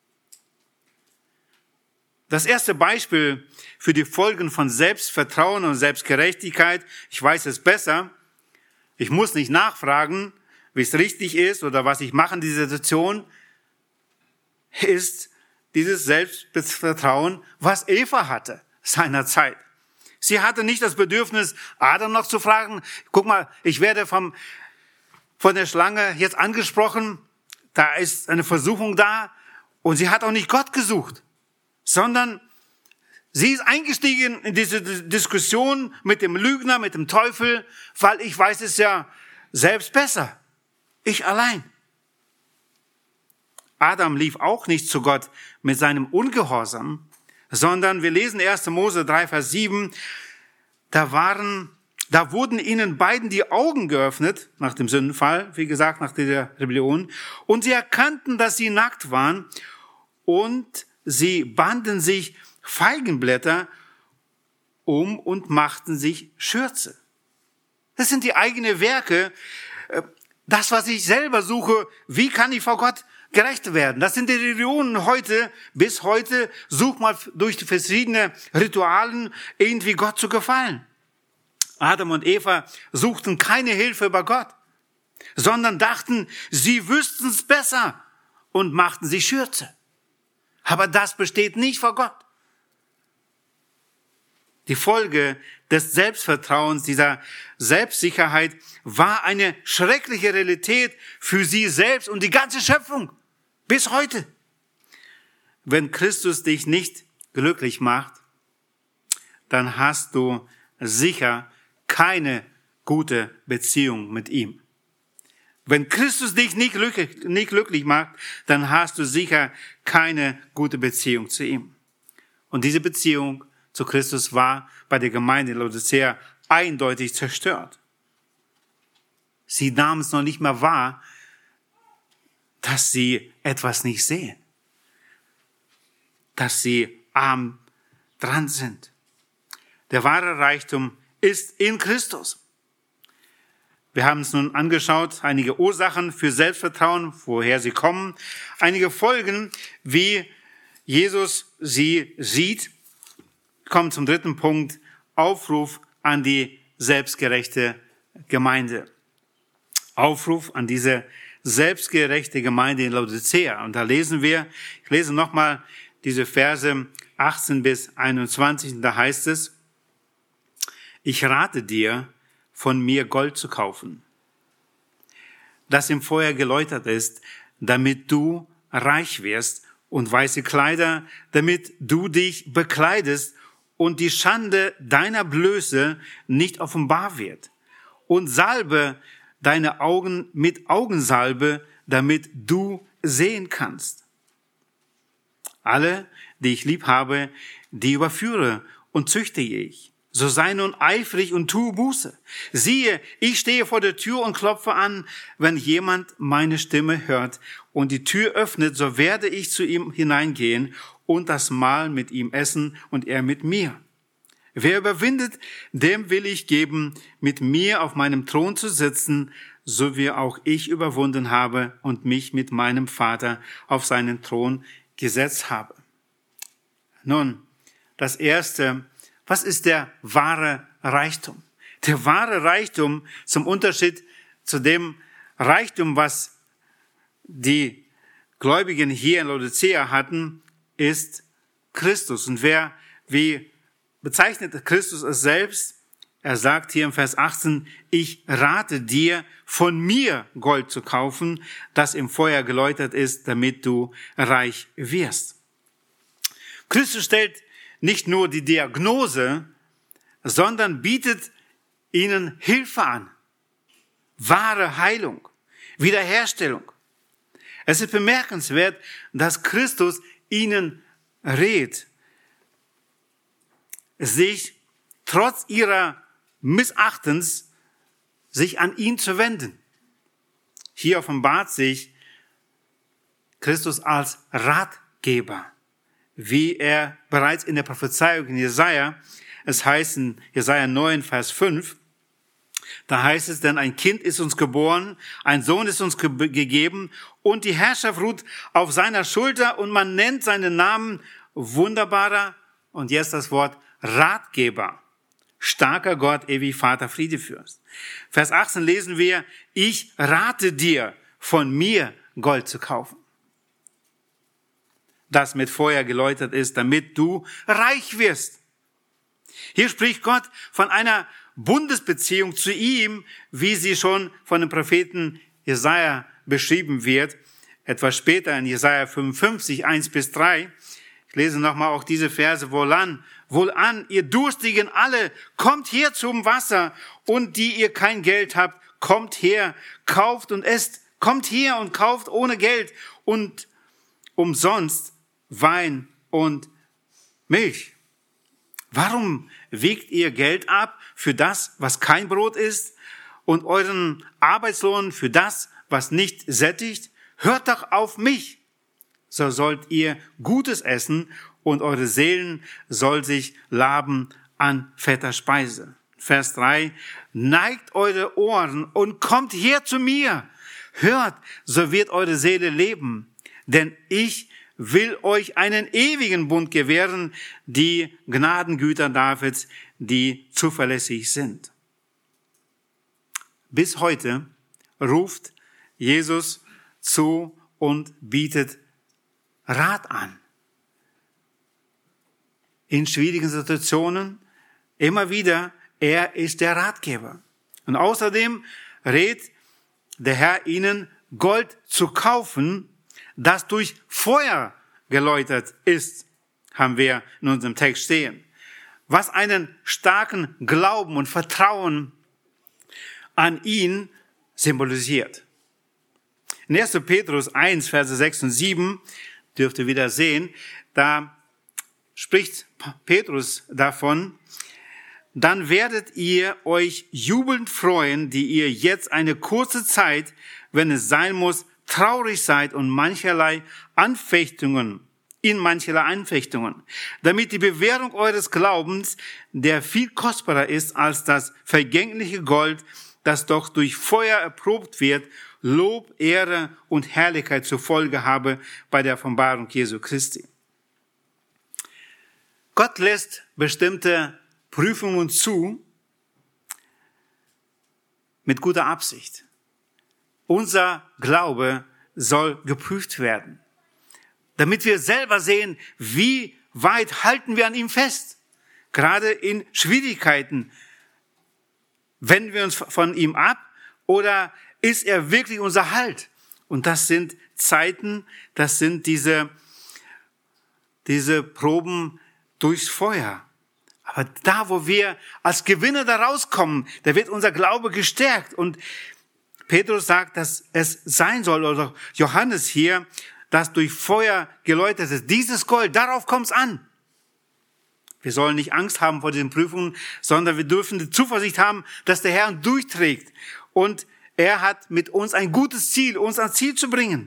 Das erste Beispiel für die Folgen von Selbstvertrauen und Selbstgerechtigkeit, ich weiß es besser, ich muss nicht nachfragen, wie es richtig ist oder was ich mache in dieser Situation, ist dieses Selbstvertrauen, was Eva hatte seinerzeit. Sie hatte nicht das Bedürfnis, Adam noch zu fragen, guck mal, ich werde von der Schlange jetzt angesprochen, da ist eine Versuchung da und sie hat auch nicht Gott gesucht, sondern sie ist eingestiegen in diese Diskussion mit dem Lügner, mit dem Teufel, weil ich weiß es ja selbst besser. Ich allein. Adam lief auch nicht zu Gott mit seinem Ungehorsam, sondern wir lesen 1. Mose 3, Vers 7, da wurden ihnen beiden die Augen geöffnet, nach dem Sündenfall, wie gesagt, nach der Rebellion, und sie erkannten, dass sie nackt waren, und sie banden sich Feigenblätter um und machten sich Schürze. Das sind die eigenen Werke, das, was ich selber suche, wie kann ich vor Gott gerecht werden? Das sind die Religionen heute, bis heute, such mal durch die verschiedenen Ritualen irgendwie Gott zu gefallen. Adam und Eva suchten keine Hilfe bei Gott, sondern dachten, sie wüssten es besser und machten sich Schürze. Aber das besteht nicht vor Gott. Die Folge des Selbstvertrauens, dieser Selbstsicherheit, war eine schreckliche Realität für sie selbst und die ganze Schöpfung bis heute. Wenn Christus dich nicht glücklich macht, dann hast du sicher keine gute Beziehung mit ihm. Wenn Christus dich nicht glücklich macht, dann hast du sicher keine gute Beziehung zu ihm. Und diese Beziehung zu Christus war bei der Gemeinde in Laodicea eindeutig zerstört. Sie nahmen es noch nicht mehr wahr, dass sie etwas nicht sehen, dass sie arm dran sind. Der wahre Reichtum ist in Christus. Wir haben uns nun angeschaut, einige Ursachen für Selbstvertrauen, woher sie kommen, einige Folgen, wie Jesus sie sieht. Kommen zum dritten Punkt, Aufruf an die selbstgerechte Gemeinde. Aufruf an diese selbstgerechte Gemeinde in Laodicea. Und da lesen wir, ich lese nochmal diese Verse 18 bis 21, und da heißt es, ich rate dir, von mir Gold zu kaufen, das im Feuer geläutert ist, damit du reich wirst, und weiße Kleider, damit du dich bekleidest und die Schande deiner Blöße nicht offenbar wird, und salbe deine Augen mit Augensalbe, damit du sehen kannst. Alle, die ich lieb habe, die überführe und züchtige ich. So sei nun eifrig und tue Buße. Siehe, ich stehe vor der Tür und klopfe an. Wenn jemand meine Stimme hört und die Tür öffnet, so werde ich zu ihm hineingehen und das Mahl mit ihm essen und er mit mir. Wer überwindet, dem will ich geben, mit mir auf meinem Thron zu sitzen, so wie auch ich überwunden habe und mich mit meinem Vater auf seinen Thron gesetzt habe. Nun, das Erste, was ist der wahre Reichtum? Der wahre Reichtum, zum Unterschied zu dem Reichtum, was die Gläubigen hier in Laodicea hatten, ist Christus. Und wie bezeichnet Christus es selbst? Er sagt hier im Vers 18, ich rate dir, von mir Gold zu kaufen, das im Feuer geläutert ist, damit du reich wirst. Christus stellt nicht nur die Diagnose, sondern bietet ihnen Hilfe an. Wahre Heilung, Wiederherstellung. Es ist bemerkenswert, dass Christus ihnen rät, sich trotz ihrer Missachtens sich an ihn zu wenden. Hier offenbart sich Christus als Ratgeber, wie er bereits in der Prophezeiung in Jesaja, es heißt in Jesaja 9, Vers 5, da heißt es, denn ein Kind ist uns geboren, ein Sohn ist uns gegeben und die Herrschaft ruht auf seiner Schulter und man nennt seinen Namen Wunderbarer und jetzt das Wort Ratgeber, starker Gott, ewig Vater, Friedefürst. Vers 18 lesen wir, ich rate dir, von mir Gold zu kaufen, das mit Feuer geläutert ist, damit du reich wirst. Hier spricht Gott von einer Bundesbeziehung zu ihm, wie sie schon von dem Propheten Jesaja beschrieben wird, etwas später in Jesaja 55, 1-3. Ich lese nochmal auch diese Verse, wohlan, ihr Durstigen alle, kommt her zum Wasser, und die ihr kein Geld habt, kommt her, kauft und esst, kommt her und kauft ohne Geld und umsonst Wein und Milch. Warum wiegt ihr Geld ab für das, was kein Brot ist, und euren Arbeitslohn für das, was nicht sättigt? Hört doch auf mich, so sollt ihr Gutes essen, und eure Seelen soll sich laben an fetter Speise. Vers 3, neigt eure Ohren und kommt her zu mir. Hört, so wird eure Seele leben, denn ich will euch einen ewigen Bund gewähren, die Gnadengüter Davids, die zuverlässig sind. Bis heute ruft Jesus zu und bietet Rat an. In schwierigen Situationen immer wieder, er ist der Ratgeber. Und außerdem rät der Herr ihnen, Gold zu kaufen, das durch Feuer geläutert ist, haben wir in unserem Text stehen. Was einen starken Glauben und Vertrauen an ihn symbolisiert. In 1. Petrus 1, Verse 6 und 7 dürft ihr wieder sehen, da spricht Petrus davon, dann werdet ihr euch jubelnd freuen, die ihr jetzt eine kurze Zeit, wenn es sein muss, traurig seid und in mancherlei Anfechtungen, damit die Bewährung eures Glaubens, der viel kostbarer ist als das vergängliche Gold, das doch durch Feuer erprobt wird, Lob, Ehre und Herrlichkeit zur Folge habe bei der Offenbarung Jesu Christi. Gott lässt bestimmte Prüfungen zu mit guter Absicht. Unser Glaube soll geprüft werden, damit wir selber sehen, wie weit halten wir an ihm fest. Gerade in Schwierigkeiten. Wenden wir uns von ihm ab oder ist er wirklich unser Halt? Und das sind Zeiten, das sind diese Proben durchs Feuer. Aber da, wo wir als Gewinner da rauskommen, da wird unser Glaube gestärkt. Und Petrus sagt, dass es sein soll, oder Johannes hier, dass durch Feuer geläutert ist. Dieses Gold, darauf kommt es an. Wir sollen nicht Angst haben vor diesen Prüfungen, sondern wir dürfen die Zuversicht haben, dass der Herr uns durchträgt. Und er hat mit uns ein gutes Ziel, uns ans Ziel zu bringen.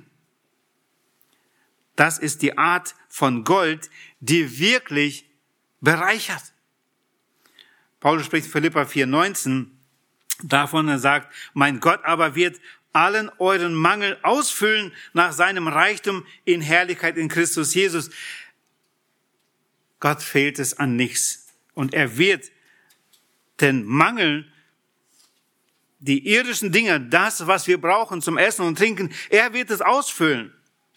Das ist die Art von Gold, die wirklich bereichert. Paulus spricht in Philipper 4,19, davon. Er sagt, mein Gott aber wird allen euren Mangel ausfüllen nach seinem Reichtum in Herrlichkeit in Christus Jesus. Gott fehlt es an nichts. Und er wird den Mangel, die irdischen Dinge, das, was wir brauchen zum Essen und Trinken, er wird es ausfüllen.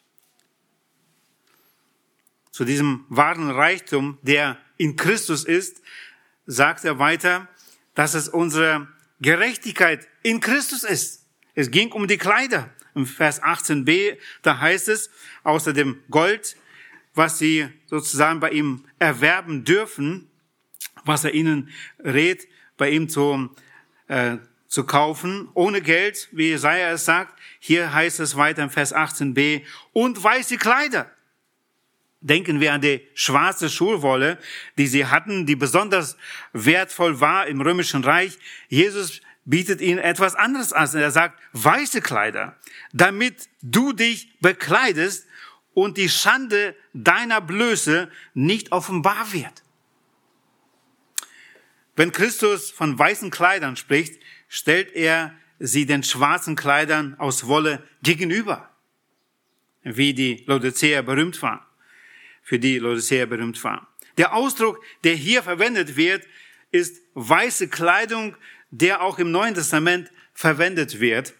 Zu diesem wahren Reichtum, der in Christus ist, sagt er weiter, dass es unsere Gerechtigkeit in Christus ist. Es ging um die Kleider. Im Vers 18b, da heißt es, außer dem Gold, was sie sozusagen bei ihm erwerben dürfen, was er ihnen rät, bei ihm zu kaufen, ohne Geld, wie Jesaja es sagt. Hier heißt es weiter im Vers 18b, und weiße Kleider. Denken wir an die schwarze Schulwolle, die sie hatten, die besonders wertvoll war im Römischen Reich. Jesus bietet ihnen etwas anderes an. Er sagt, weiße Kleider, damit du dich bekleidest und die Schande deiner Blöße nicht offenbar wird. Wenn Christus von weißen Kleidern spricht, stellt er sie den schwarzen Kleidern aus Wolle gegenüber, wie die Laodicea berühmt war. Für die Laodicea berühmt war. Der Ausdruck, der hier verwendet wird, ist weiße Kleidung, der auch im Neuen Testament verwendet wird.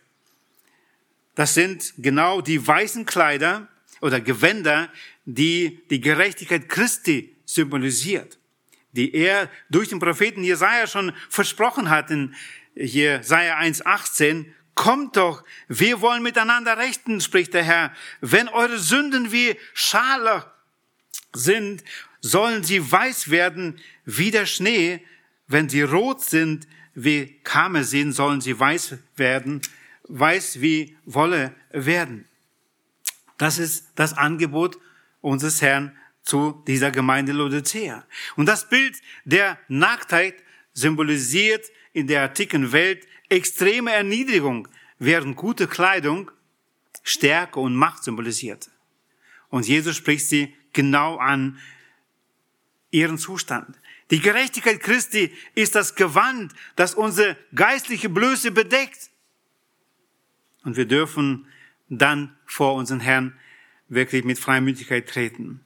Das sind genau die weißen Kleider oder Gewänder, die die Gerechtigkeit Christi symbolisiert, die er durch den Propheten Jesaja schon versprochen hat in Jesaja 1,18. Kommt doch, wir wollen miteinander rechten, spricht der Herr. Wenn eure Sünden wie Scharlach sind, sollen sie weiß werden wie der Schnee. Wenn sie rot sind wie Karmesin, sollen sie weiß werden, weiß wie Wolle werden. Das ist das Angebot unseres Herrn zu dieser Gemeinde Laodicea. Und das Bild der Nacktheit symbolisiert in der antiken Welt extreme Erniedrigung, während gute Kleidung Stärke und Macht symbolisierte. Und Jesus spricht sie genau an ihren Zustand. Die Gerechtigkeit Christi ist das Gewand, das unsere geistliche Blöße bedeckt. Und wir dürfen dann vor unseren Herrn wirklich mit Freimütigkeit treten.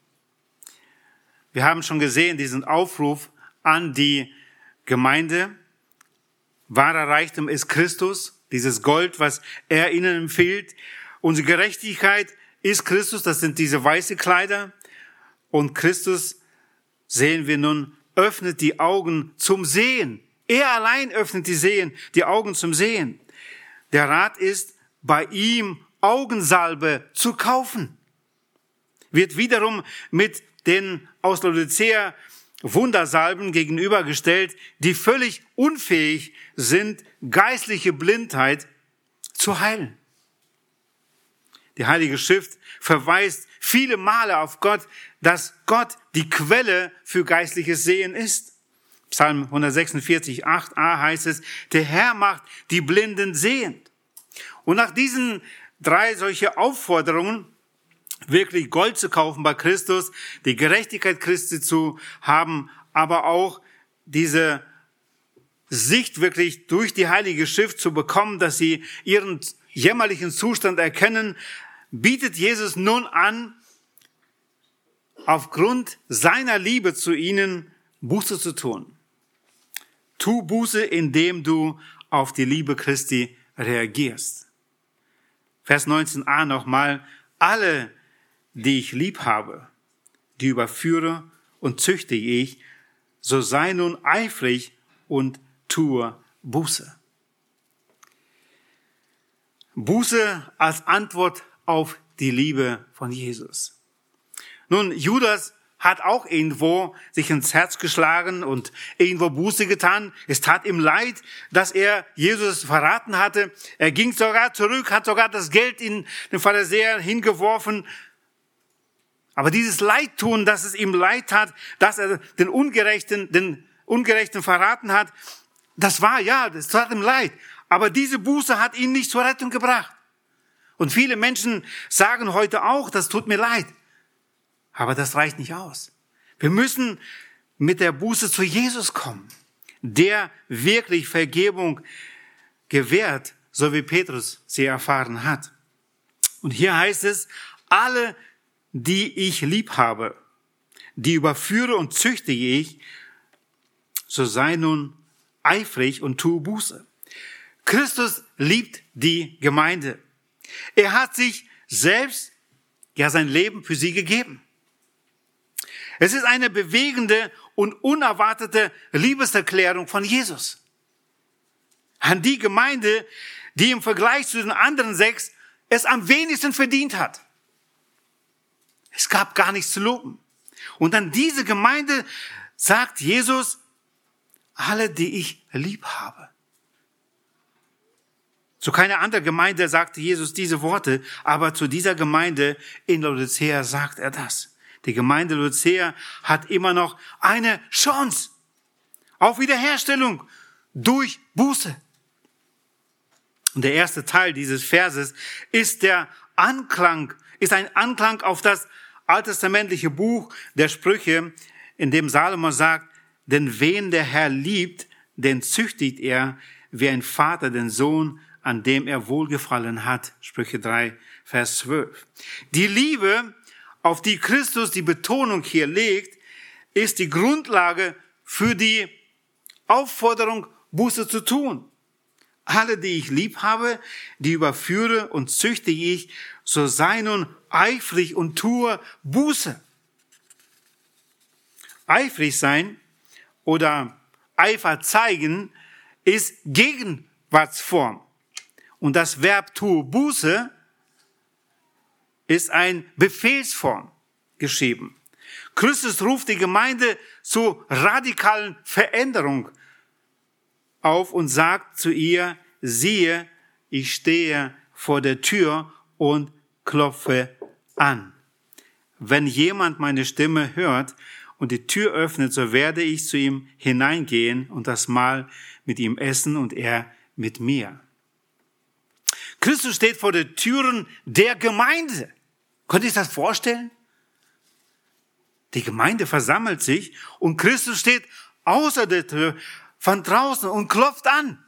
Wir haben schon gesehen, diesen Aufruf an die Gemeinde. Wahrer Reichtum ist Christus, dieses Gold, was er ihnen empfiehlt. Unsere Gerechtigkeit ist Christus, das sind diese weiße Kleider. Und Christus, sehen wir nun, öffnet die Augen zum Sehen. Er allein öffnet die Augen zum Sehen. Der Rat ist, bei ihm Augensalbe zu kaufen. Wird wiederum mit den aus Laodicea Wundersalben gegenübergestellt, die völlig unfähig sind, geistliche Blindheit zu heilen. Die Heilige Schrift verweist viele Male auf Gott, dass Gott die Quelle für geistliches Sehen ist. Psalm 146, 8a heißt es, der Herr macht die Blinden sehend. Und nach diesen 3 solche Aufforderungen, wirklich Gold zu kaufen bei Christus, die Gerechtigkeit Christi zu haben, aber auch diese Sicht wirklich durch die Heilige Schrift zu bekommen, dass sie ihren jämmerlichen Zustand erkennen, bietet Jesus nun an, aufgrund seiner Liebe zu ihnen Buße zu tun. Tu Buße, indem du auf die Liebe Christi reagierst. Vers 19a nochmal, alle, die ich lieb habe, die überführe und züchtige ich, so sei nun eifrig und tue Buße. Buße als Antwort auf die Liebe von Jesus. Nun, Judas hat auch irgendwo sich ins Herz geschlagen und irgendwo Buße getan. Es tat ihm leid, dass er Jesus verraten hatte. Er ging sogar zurück, hat sogar das Geld in den Pharisäern hingeworfen. Aber dieses Leidtun, dass es ihm leid tat, dass er den Ungerechten verraten hat, das tat ihm leid. Aber diese Buße hat ihn nicht zur Rettung gebracht. Und viele Menschen sagen heute auch, das tut mir leid. Aber das reicht nicht aus. Wir müssen mit der Buße zu Jesus kommen, der wirklich Vergebung gewährt, so wie Petrus sie erfahren hat. Und hier heißt es, alle, die ich lieb habe, die überführe und züchtige ich, so sei nun eifrig und tue Buße. Christus liebt die Gemeinde. Er hat sich selbst, ja, sein Leben für sie gegeben. Es ist eine bewegende und unerwartete Liebeserklärung von Jesus an die Gemeinde, die im Vergleich zu den anderen 6 es am wenigsten verdient hat. Es gab gar nichts zu loben. Und an diese Gemeinde sagt Jesus, alle, die ich lieb habe. Zu keiner anderen Gemeinde sagte Jesus diese Worte, aber zu dieser Gemeinde in Laodicea sagt er das. Die Gemeinde Laodicea hat immer noch eine Chance auf Wiederherstellung durch Buße. Und der erste Teil dieses Verses ist ein Anklang auf das alttestamentliche Buch der Sprüche, in dem Salomo sagt, denn wen der Herr liebt, den züchtigt er, wie ein Vater den Sohn, an dem er wohlgefallen hat. Sprüche 3, Vers 12. Die Liebe, auf die Christus die Betonung hier legt, ist die Grundlage für die Aufforderung, Buße zu tun. Alle, die ich lieb habe, die überführe und züchtige ich, so sei nun eifrig und tue Buße. Eifrig sein oder Eifer zeigen ist Gegenwartsform. Und das Verb tue Buße ist ein Befehlsform geschrieben. Christus ruft die Gemeinde zu radikalen Veränderung auf und sagt zu ihr, siehe, ich stehe vor der Tür und klopfe an. Wenn jemand meine Stimme hört und die Tür öffnet, so werde ich zu ihm hineingehen und das Mahl mit ihm essen und er mit mir. Christus steht vor den Türen der Gemeinde. Könnt ihr euch das vorstellen? Die Gemeinde versammelt sich und Christus steht außer der Tür von draußen und klopft an.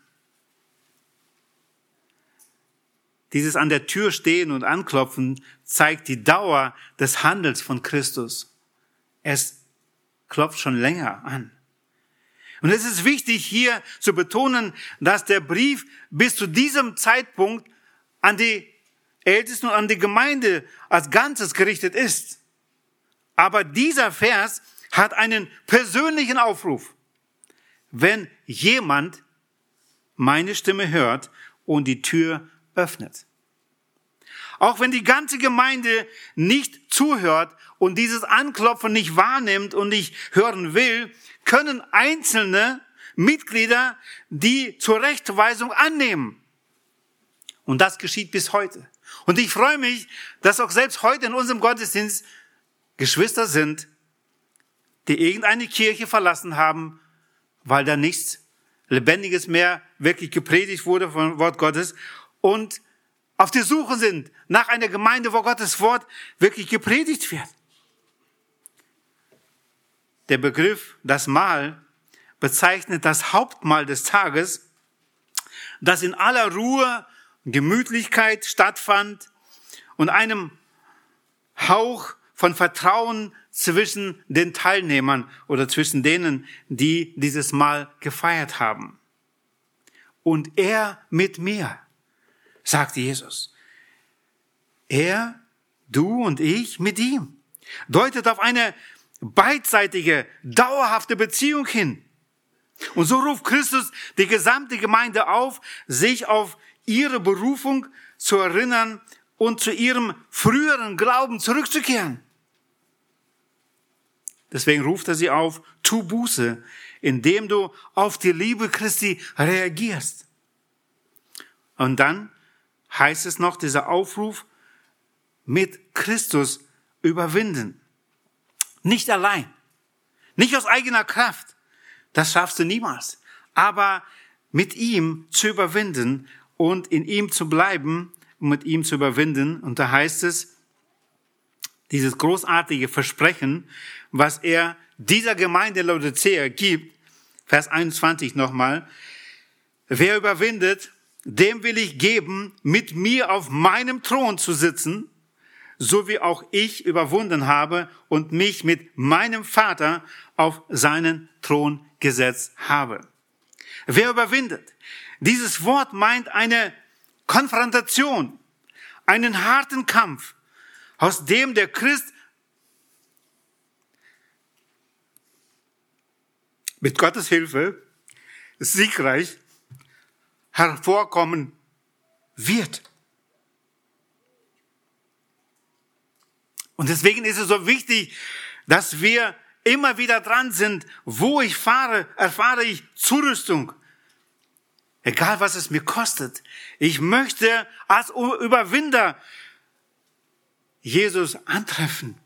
Dieses an der Tür stehen und anklopfen zeigt die Dauer des Handels von Christus. Es klopft schon länger an. Und es ist wichtig hier zu betonen, dass der Brief bis zu diesem Zeitpunkt an die Ältesten und an die Gemeinde als Ganzes gerichtet ist. Aber dieser Vers hat einen persönlichen Aufruf. Wenn jemand meine Stimme hört und die Tür öffnet. Auch wenn die ganze Gemeinde nicht zuhört und dieses Anklopfen nicht wahrnimmt und nicht hören will, können einzelne Mitglieder die Zurechtweisung annehmen. Und das geschieht bis heute. Und ich freue mich, dass auch selbst heute in unserem Gottesdienst Geschwister sind, die irgendeine Kirche verlassen haben, weil da nichts Lebendiges mehr wirklich gepredigt wurde vom Wort Gottes und auf der Suche sind nach einer Gemeinde, wo Gottes Wort wirklich gepredigt wird. Der Begriff, das Mahl, bezeichnet das Hauptmahl des Tages, das in aller Ruhe und Gemütlichkeit stattfand und einem Hauch von Vertrauen zwischen den Teilnehmern oder zwischen denen, die dieses Mahl gefeiert haben. Und er mit mir, sagt Jesus. Er, du und ich mit ihm. Deutet auf eine beidseitige, dauerhafte Beziehung hin. Und so ruft Christus die gesamte Gemeinde auf, sich auf ihre Berufung zu erinnern und zu ihrem früheren Glauben zurückzukehren. Deswegen ruft er sie auf, tu Buße, indem du auf die Liebe Christi reagierst. Und dann heißt es noch, dieser Aufruf, mit Christus überwinden. Nicht allein, nicht aus eigener Kraft, das schaffst du niemals, aber mit ihm zu überwinden und in ihm zu bleiben und mit ihm zu überwinden. Und da heißt es, dieses großartige Versprechen, was er dieser Gemeinde Laodicea gibt, Vers 21 nochmal, wer überwindet, dem will ich geben, mit mir auf meinem Thron zu sitzen, so wie auch ich überwunden habe und mich mit meinem Vater auf seinen Thron gesetzt habe. Wer überwindet? Dieses Wort meint eine Konfrontation, einen harten Kampf, aus dem der Christ mit Gottes Hilfe siegreich hervorkommen wird. Und deswegen ist es so wichtig, dass wir immer wieder dran sind, wo ich fahre, erfahre ich Zurüstung. Egal was es mir kostet. Ich möchte als Überwinder Jesus antreffen.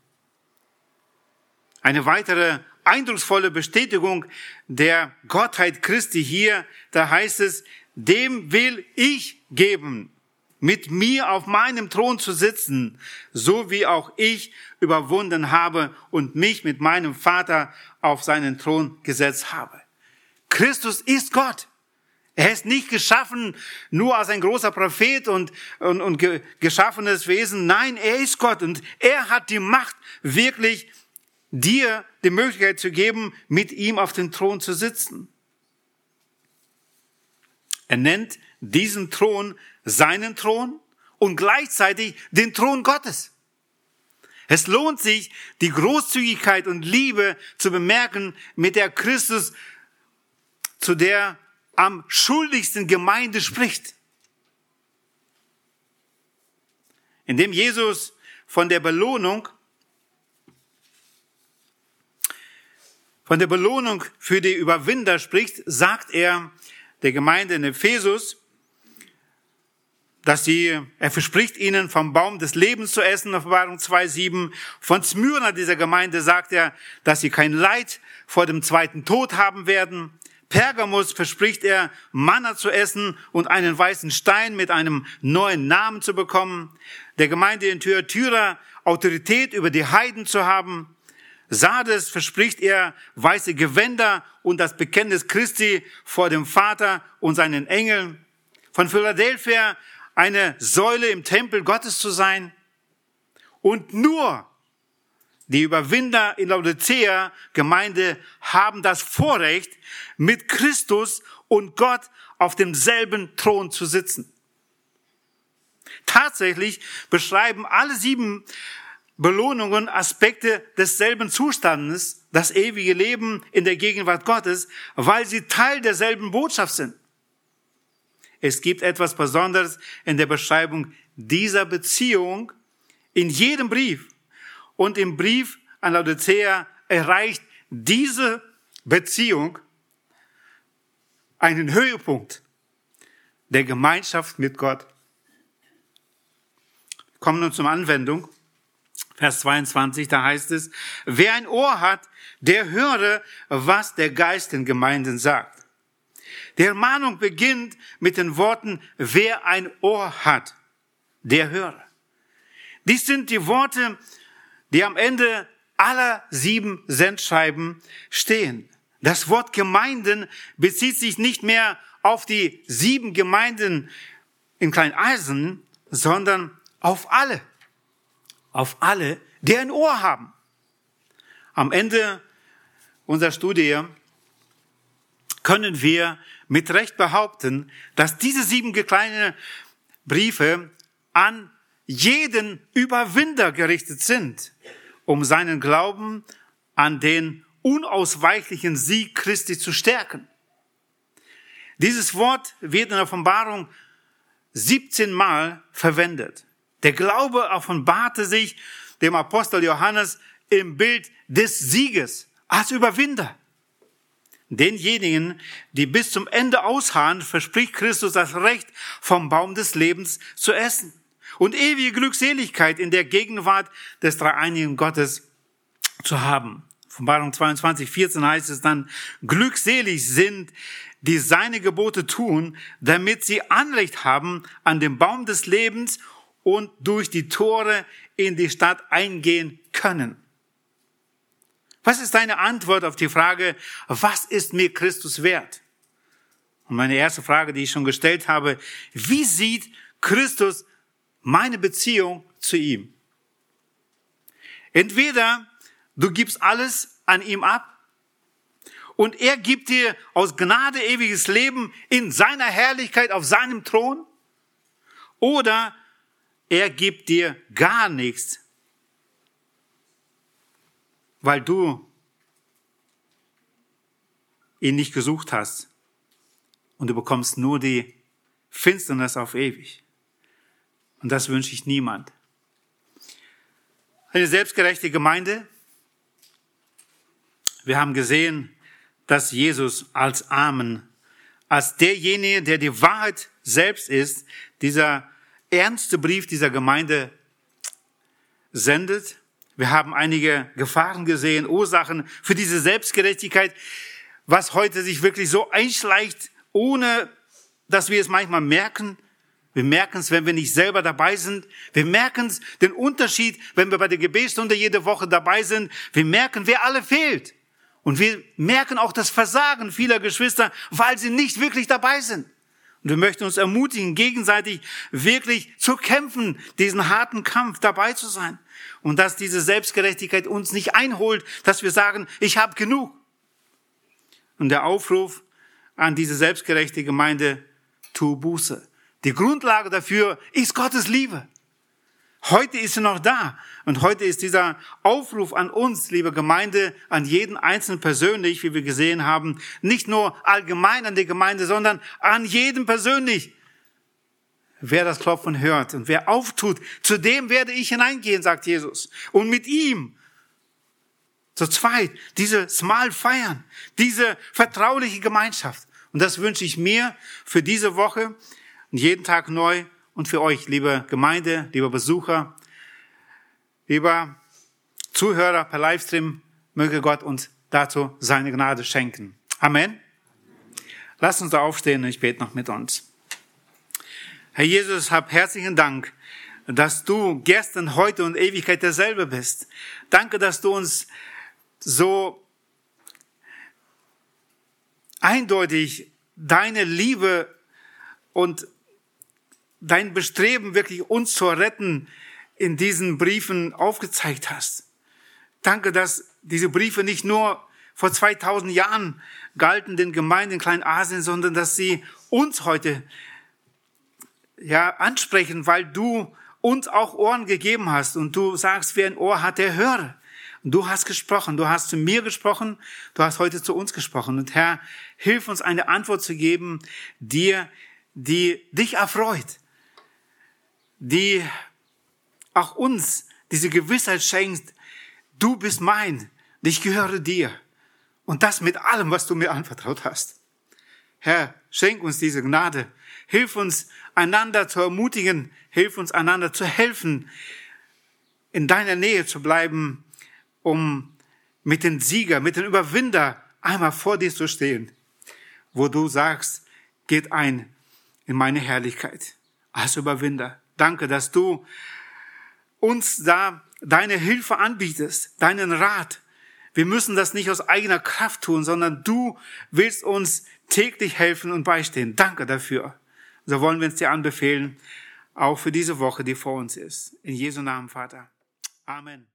Eine weitere eindrucksvolle Bestätigung der Gottheit Christi hier, da heißt es, dem will ich geben, mit mir auf meinem Thron zu sitzen, so wie auch ich überwunden habe und mich mit meinem Vater auf seinen Thron gesetzt habe. Christus ist Gott. Er ist nicht geschaffen nur als ein großer Prophet und geschaffenes Wesen. Nein, er ist Gott und er hat die Macht, wirklich dir die Möglichkeit zu geben, mit ihm auf dem Thron zu sitzen. Er nennt diesen Thron seinen Thron und gleichzeitig den Thron Gottes. Es lohnt sich, die Großzügigkeit und Liebe zu bemerken, mit der Christus zu der am schuldigsten Gemeinde spricht. Indem Jesus von der Belohnung für die Überwinder spricht, sagt er der Gemeinde in Ephesus, er verspricht ihnen, vom Baum des Lebens zu essen, Offenbarung 2,7. Von Smyrna, dieser Gemeinde, sagt er, dass sie kein Leid vor dem zweiten Tod haben werden. Pergamus verspricht er, Manna zu essen und einen weißen Stein mit einem neuen Namen zu bekommen. Der Gemeinde in Thyatira Autorität über die Heiden zu haben. Sardes verspricht er weiße Gewänder und das Bekenntnis Christi vor dem Vater und seinen Engeln. Von Philadelphia eine Säule im Tempel Gottes zu sein. Und nur die Überwinder in Laodicea Gemeinde haben das Vorrecht, mit Christus und Gott auf demselben Thron zu sitzen. Tatsächlich beschreiben alle 7 Belohnungen Aspekte desselben Zustandes, das ewige Leben in der Gegenwart Gottes, weil sie Teil derselben Botschaft sind. Es gibt etwas Besonderes in der Beschreibung dieser Beziehung in jedem Brief. Und im Brief an Laodicea erreicht diese Beziehung einen Höhepunkt der Gemeinschaft mit Gott. Kommen wir nun zur Anwendung. Vers 22, da heißt es, wer ein Ohr hat, der höre, was der Geist den Gemeinden sagt. Die Ermahnung beginnt mit den Worten, wer ein Ohr hat, der höre. Dies sind die Worte, die am Ende aller 7 Sendschreiben stehen. Das Wort Gemeinden bezieht sich nicht mehr auf die 7 Gemeinden in Kleinasien, sondern auf alle. Auf alle, die ein Ohr haben. Am Ende unserer Studie können wir mit Recht behaupten, dass diese 7 kleine Briefe an jeden Überwinder gerichtet sind, um seinen Glauben an den unausweichlichen Sieg Christi zu stärken. Dieses Wort wird in der Offenbarung 17 Mal verwendet. Der Glaube offenbarte sich dem Apostel Johannes im Bild des Sieges als Überwinder. Denjenigen, die bis zum Ende ausharren, verspricht Christus das Recht, vom Baum des Lebens zu essen und ewige Glückseligkeit in der Gegenwart des dreieinigen Gottes zu haben. Offenbarung 22,14 heißt es dann, glückselig sind, die seine Gebote tun, damit sie Anrecht haben an dem Baum des Lebens und durch die Tore in die Stadt eingehen können. Was ist deine Antwort auf die Frage, was ist mir Christus wert? Und meine erste Frage, die ich schon gestellt habe, wie sieht Christus meine Beziehung zu ihm? Entweder du gibst alles an ihm ab und er gibt dir aus Gnade ewiges Leben in seiner Herrlichkeit auf seinem Thron, oder er gibt dir gar nichts, weil du ihn nicht gesucht hast und du bekommst nur die Finsternis auf ewig. Und das wünsche ich niemand. Eine selbstgerechte Gemeinde. Wir haben gesehen, dass Jesus als Amen, als derjenige, der die Wahrheit selbst ist, dieser ernste Brief dieser Gemeinde sendet. Wir haben einige Gefahren gesehen, Ursachen für diese Selbstgerechtigkeit, was heute sich wirklich so einschleicht, ohne dass wir es manchmal merken. Wir merken es, wenn wir nicht selber dabei sind. Wir merken es, den Unterschied, wenn wir bei der Gebetsstunde jede Woche dabei sind. Wir merken, wer alle fehlt. Und wir merken auch das Versagen vieler Geschwister, weil sie nicht wirklich dabei sind. Und wir möchten uns ermutigen, gegenseitig wirklich zu kämpfen, diesen harten Kampf dabei zu sein. Und dass diese Selbstgerechtigkeit uns nicht einholt, dass wir sagen, ich habe genug. Und der Aufruf an diese selbstgerechte Gemeinde, tu Buße. Die Grundlage dafür ist Gottes Liebe. Heute ist sie noch da. Und heute ist dieser Aufruf an uns, liebe Gemeinde, an jeden Einzelnen persönlich, wie wir gesehen haben, nicht nur allgemein an die Gemeinde, sondern an jeden persönlich. Wer das Klopfen hört und wer auftut, zu dem werde ich hineingehen, sagt Jesus. Und mit ihm zu zweit dieses Mahl feiern, diese vertrauliche Gemeinschaft. Und das wünsche ich mir für diese Woche und jeden Tag neu und für euch, liebe Gemeinde, lieber Besucher, lieber Zuhörer per Livestream, möge Gott uns dazu seine Gnade schenken. Amen. Lasst uns da aufstehen und ich bete noch mit uns. Herr Jesus, hab herzlichen Dank, dass du gestern, heute und Ewigkeit derselbe bist. Danke, dass du uns so eindeutig deine Liebe und dein Bestreben, wirklich uns zu retten, in diesen Briefen aufgezeigt hast. Danke, dass diese Briefe nicht nur vor 2000 Jahren galten den Gemeinden in Kleinasien, sondern dass sie uns heute ansprechen, weil du uns auch Ohren gegeben hast und du sagst, wer ein Ohr hat, der höre. Und du hast gesprochen, du hast zu mir gesprochen, du hast heute zu uns gesprochen. Und Herr, hilf uns eine Antwort zu geben, die dich erfreut, die auch uns diese Gewissheit schenkt, du bist mein, ich gehöre dir. Und das mit allem, was du mir anvertraut hast. Herr, schenk uns diese Gnade. Hilf uns, einander zu ermutigen. Hilf uns, einander zu helfen, in deiner Nähe zu bleiben, um mit den Sieger, mit den Überwinder einmal vor dir zu stehen, wo du sagst, geht ein in meine Herrlichkeit als Überwinder. Danke, dass du uns da deine Hilfe anbietest, deinen Rat. Wir müssen das nicht aus eigener Kraft tun, sondern du willst uns täglich helfen und beistehen. Danke dafür. So wollen wir uns dir anbefehlen, auch für diese Woche, die vor uns ist. In Jesu Namen, Vater. Amen.